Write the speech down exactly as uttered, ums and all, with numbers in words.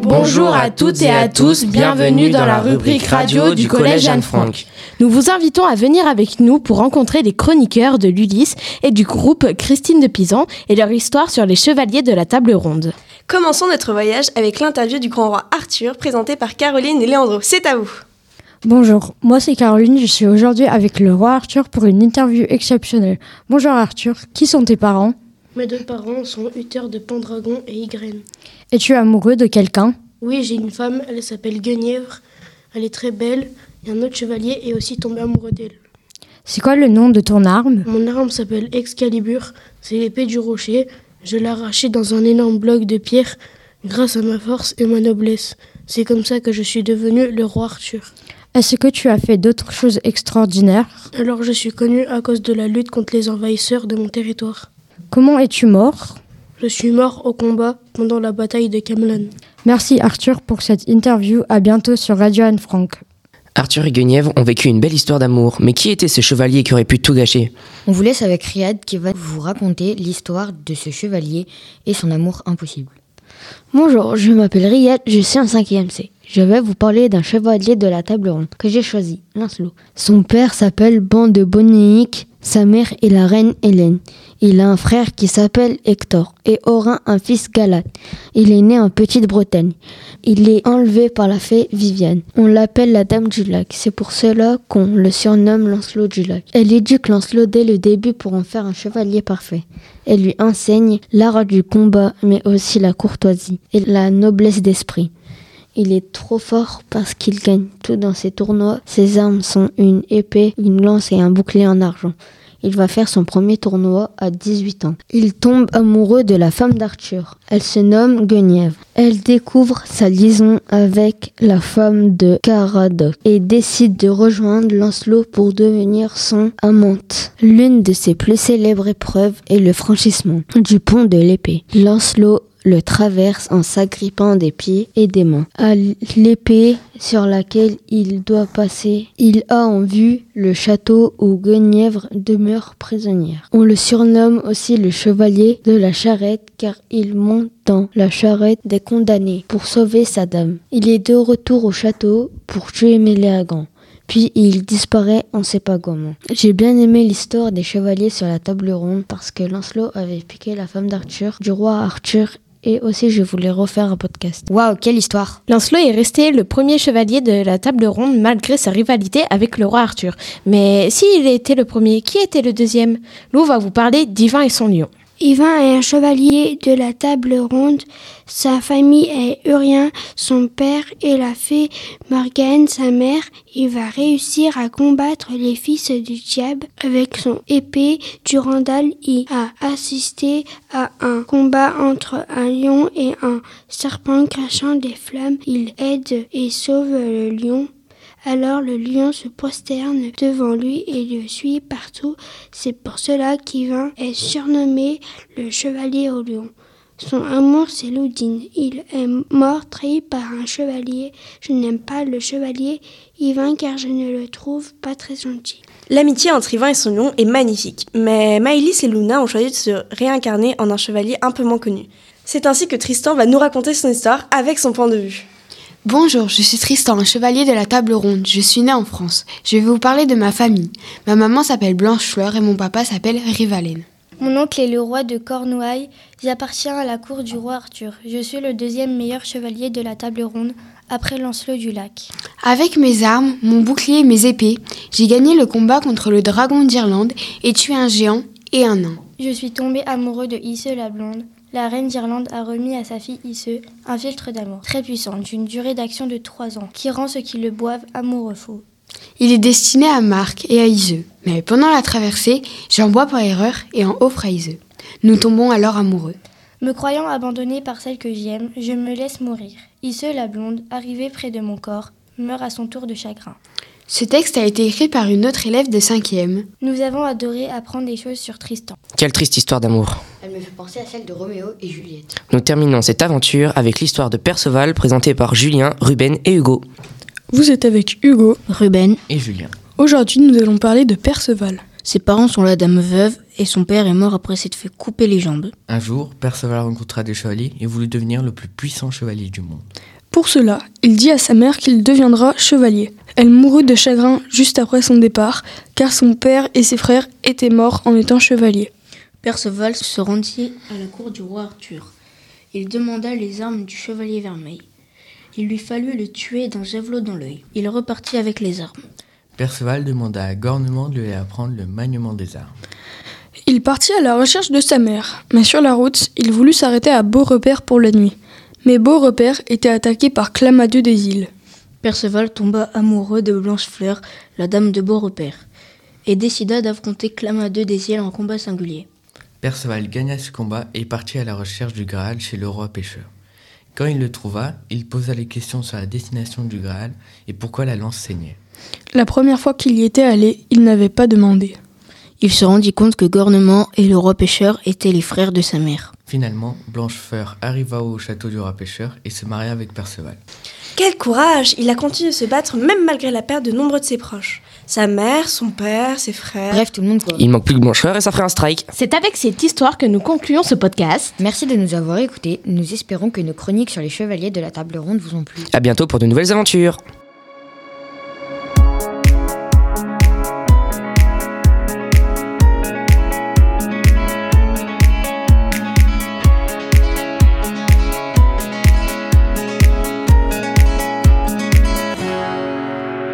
Bonjour à toutes et à tous, bienvenue dans la rubrique radio du Collège Anne-Franck. Nous vous invitons à venir avec nous pour rencontrer les chroniqueurs de l'Ulysse et du groupe Christine de Pisan et leur histoire sur les chevaliers de la table ronde. Commençons notre voyage avec l'interview du grand roi Arthur, présenté par Caroline et Léandro. C'est à vous. Bonjour, moi c'est Caroline, je suis aujourd'hui avec le roi Arthur pour une interview exceptionnelle. Bonjour Arthur, qui sont tes parents ? Mes deux parents sont Uther de Pendragon et Ygraine. Es-tu amoureux de quelqu'un ? Oui, j'ai une femme, elle s'appelle Guenièvre, elle est très belle, et un autre chevalier est aussi tombé amoureux d'elle. C'est quoi le nom de ton arme ? Mon arme s'appelle Excalibur, c'est l'épée du rocher. Je l'ai arrachée dans un énorme bloc de pierre grâce à ma force et ma noblesse. C'est comme ça que je suis devenu le roi Arthur. Est-ce que tu as fait d'autres choses extraordinaires ? Alors je suis connu à cause de la lutte contre les envahisseurs de mon territoire. Comment es-tu mort ? Je suis mort au combat pendant la bataille de Camlan. Merci Arthur pour cette interview. À bientôt sur Radio Anne-Franck. Arthur et Guenièvre ont vécu une belle histoire d'amour, mais qui était ce chevalier qui aurait pu tout gâcher ? On vous laisse avec Riyad qui va vous raconter l'histoire de ce chevalier et son amour impossible. Bonjour, je m'appelle Riyad, je suis en cinquième C. Je vais vous parler d'un chevalier de la table ronde que j'ai choisi, Lancelot. Son père s'appelle Ban de Bonéique, sa mère est la reine Hélène. Il a un frère qui s'appelle Hector et aura un fils Galate. Il est né en Petite-Bretagne. Il est enlevé par la fée Viviane. On l'appelle la Dame du Lac. C'est pour cela qu'on le surnomme Lancelot du Lac. Elle éduque Lancelot dès le début pour en faire un chevalier parfait. Elle lui enseigne l'art du combat, mais aussi la courtoisie et la noblesse d'esprit. Il est trop fort parce qu'il gagne tout dans ses tournois. Ses armes sont une épée, une lance et un bouclier en argent. Il va faire son premier tournoi à dix-huit ans. Il tombe amoureux de la femme d'Arthur. Elle se nomme Guenièvre. Elle découvre sa liaison avec la femme de Caradoc et décide de rejoindre Lancelot pour devenir son amante. L'une de ses plus célèbres épreuves est le franchissement du pont de l'épée. Lancelot le traverse en s'agrippant des pieds et des mains. À l'épée sur laquelle il doit passer, il a en vue le château où Guenièvre demeure prisonnière. On le surnomme aussi le chevalier de la charrette car il monte dans la charrette des condamnés pour sauver sa dame. Il est de retour au château pour tuer Méléagant. Puis il disparaît, on ne sait pas comment. J'ai bien aimé l'histoire des chevaliers sur la table ronde parce que Lancelot avait piqué la femme d'Arthur, du roi Arthur. Et aussi, je voulais refaire un podcast. Waouh, quelle histoire! Lancelot est resté le premier chevalier de la table ronde malgré sa rivalité avec le roi Arthur. Mais s'il était le premier, qui était le deuxième ? Lou va vous parler d'Ivan et son lion. Ivan est un chevalier de la table ronde. Sa famille est Urien, son père est la fée Morgane, sa mère. Il va réussir à combattre les fils du diable avec son épée. Durandal y a assisté à un combat entre un lion et un serpent crachant des flammes. Il aide et sauve le lion. Alors le lion se prosterne devant lui et le suit partout. C'est pour cela qu'Ivan est surnommé le chevalier au lion. Son amour, c'est Loudine. Il est mort trahi par un chevalier. Je n'aime pas le chevalier Ivan car je ne le trouve pas très gentil. L'amitié entre Ivan et son lion est magnifique, mais Maëlys et Luna ont choisi de se réincarner en un chevalier un peu moins connu. C'est ainsi que Tristan va nous raconter son histoire avec son point de vue. Bonjour, je suis Tristan, un chevalier de la table ronde. Je suis né en France. Je vais vous parler de ma famille. Ma maman s'appelle Blanchefleur et mon papa s'appelle Rivalène. Mon oncle est le roi de Cornouailles. J'appartiens à la cour du roi Arthur. Je suis le deuxième meilleur chevalier de la table ronde, après Lancelot du Lac. Avec mes armes, mon bouclier et mes épées, j'ai gagné le combat contre le dragon d'Irlande et tué un géant et un nain. Je suis tombé amoureux de Isse la blonde. La reine d'Irlande a remis à sa fille Isse un filtre d'amour très puissant, d'une durée d'action de trois ans, qui rend ceux qui le boivent amoureux fous. Il est destiné à Marc et à Isse, mais pendant la traversée, j'en bois par erreur et en offre à Isse. Nous tombons alors amoureux. Me croyant abandonné par celle que j'aime, je me laisse mourir. Isse la blonde, arrivée près de mon corps, meurt à son tour de chagrin. Ce texte a été écrit par une autre élève de cinquième. Nous avons adoré apprendre des choses sur Tristan. Quelle triste histoire d'amour. Elle me fait penser à celle de Roméo et Juliette. Nous terminons cette aventure avec l'histoire de Perceval présentée par Julien, Ruben et Hugo. Vous êtes avec Hugo, Ruben et Julien. Aujourd'hui, nous allons parler de Perceval. Ses parents sont la dame veuve et son père est mort après s'être fait couper les jambes. Un jour, Perceval rencontra des chevaliers et voulut devenir le plus puissant chevalier du monde. Pour cela, il dit à sa mère qu'il deviendra chevalier. Elle mourut de chagrin juste après son départ, car son père et ses frères étaient morts en étant chevaliers. Perceval se rendit à la cour du roi Arthur. Il demanda les armes du chevalier vermeil. Il lui fallut le tuer d'un javelot dans l'œil. Il repartit avec les armes. Perceval demanda à Gornement de lui apprendre le maniement des armes. Il partit à la recherche de sa mère, mais sur la route, il voulut s'arrêter à Beaurepaire pour la nuit. Mais Beaurepaire était attaqué par Clamadieu des îles. Perceval tomba amoureux de Blanchefleur, la dame de Beaurepaire, et décida d'affronter Clamadieu des îles en combat singulier. Perceval gagna ce combat et partit à la recherche du Graal chez le roi pêcheur. Quand il le trouva, il posa les questions sur la destination du Graal et pourquoi la lance saignait. La première fois qu'il y était allé, il n'avait pas demandé. Il se rendit compte que Gornement et le roi pêcheur étaient les frères de sa mère. Finalement, Blanchefleur arriva au château du roi pêcheur et se maria avec Perceval. Quel courage! Il a continué de se battre même malgré la perte de nombreux de ses proches. Sa mère, son père, ses frères... Bref, tout le monde quoi. Il manque plus que Blanchefleur et ça ferait un strike. C'est avec cette histoire que nous concluons ce podcast. Merci de nous avoir écoutés. Nous espérons que nos chroniques sur les chevaliers de la table ronde vous ont plu. À bientôt pour de nouvelles aventures.